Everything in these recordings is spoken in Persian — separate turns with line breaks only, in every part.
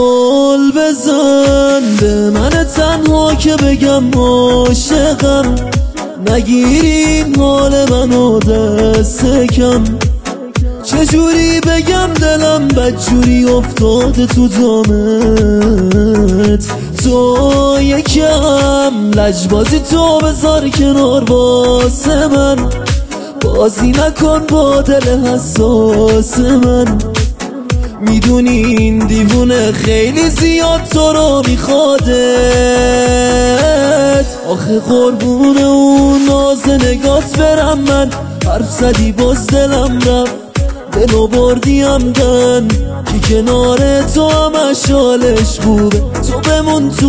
قول بزن به من تنها که بگم عاشقم، نگیرین حال منو دست کم. چجوری بگم دلم بدجوری افتاده تو دامت، تو یکم لجبازی تو بذار کنار واسه من، بازی نکن با دل حساس من. میدونی این دیوونه خیلی زیاد تو رو میخوادت، آخه قربون اون ناز نگات برم من. حرف زدی باز دلم رفت، دلو بردیم دن که کنار تو همش حالش خوبه، تو بمون تو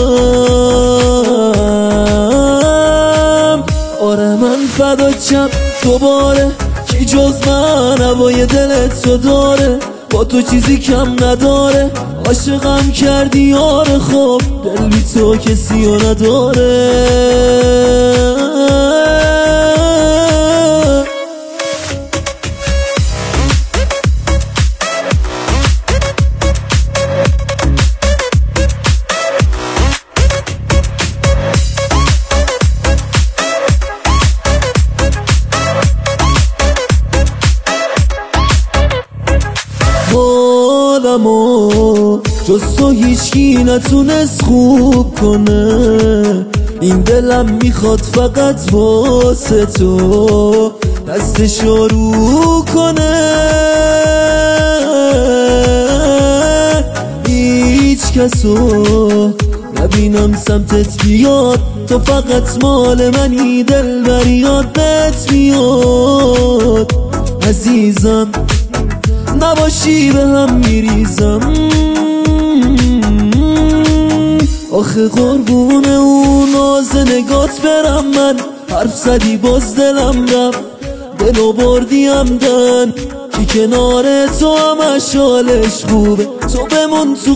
قلبم. آره من فداکم دوباره، کی جز من هوای دلت تو داره، با تو چیزی کم نداره. عاشقم کردی یار خوب، دل بی تو کسی رو نداره. حالمو جز تو هیچکی نتونست خوب کنه، این دلم میخواد فقط واسه تو دستشو رو کنه. هیچ کسو نبینم سمتت بیاد، تو فقط مال منی، دل بر یادت میاد. عزیزم نباشی به هم میریزم، آخه قربون اون ناز نگات برم من. حرف زدی باز دلم رفت، دلو بردیم دن که کنار تو همش حالش خوبه، تو بمون تو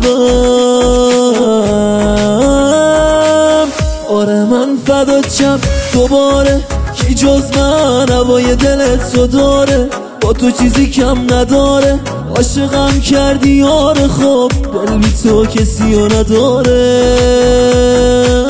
قلبم. آره من فداکم دوباره، کی جز من هوای دلت تو داره، با تو چیزی کم نداره. عاشقم کردی یار خوب، دل بی تو کسی رو نداره.